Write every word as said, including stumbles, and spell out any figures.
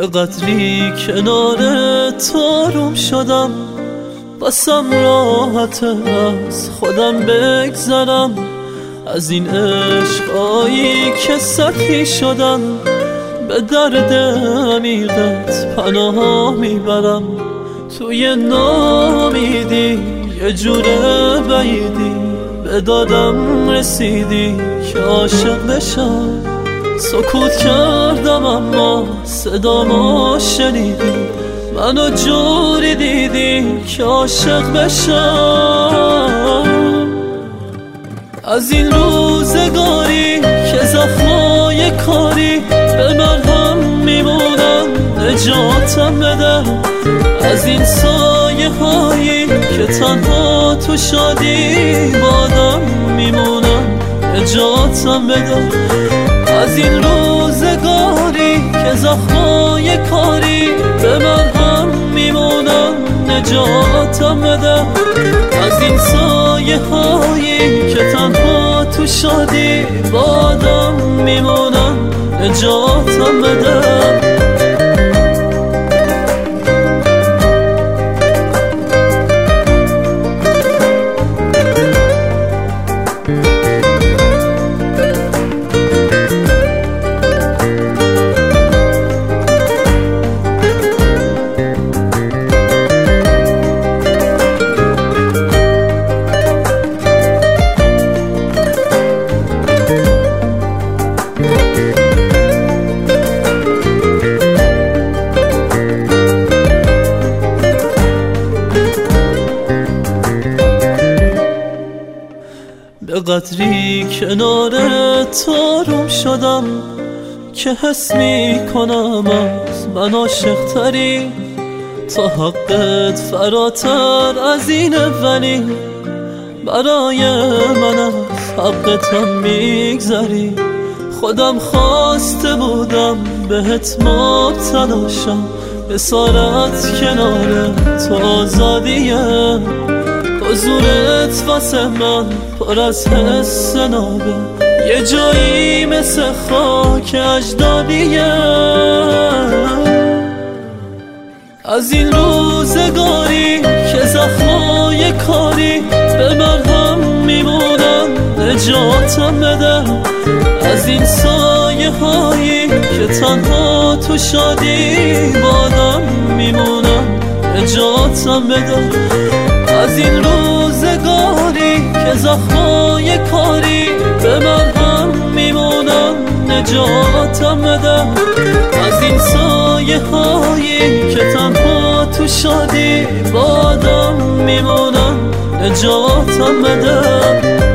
قدری کنار تو روم شدم، بسم راحت از خودم بگذرم، از این عشقایی که سطحی شدن به درد عمیقت پناه میبرم. توی نامیدی یه جوره بعیدی به دادم رسیدی که عاشق بشم. سکوت کردم اما صدامو شنیدی، منو جوری دیدی که عاشق بشم. از این روزگاری که زخمای کاری به مرهم میمونن، نجاتم بده. از این سایه هایی که تنها تو شادی بادم میمونن، نجاتم بده. از این روزگاری که زخمای کاری به مرهم میمونن، نجاتم بده. از این سایه هایی که تنها تو شادی بادم میمونن، نجاتم بده. به قدری کنار تو روم شدم که حس می کنم از من عاشق تری. تا حقت فراتر از اینه، ولی برای من از حقتم میگذری. خودم خواسته بودم بهت مبتلا شم، اسارت کنار تو آزادیه. حضورت واسه من پر از حس نابه، یه جایی مثل خاک اجدادیه. از این روزگاری که زخمای کاری به مرهم میمونن، نجاتم بده. از این سایه هایی که تنها تو شادی بادم میمونن، نجاتم بده. از این روزگاری که زخمای کاری به مرهم میمونن، نجاتم بده. از این سایه هایی که تنها تو شادی بادم میمونن، نجاتم بده.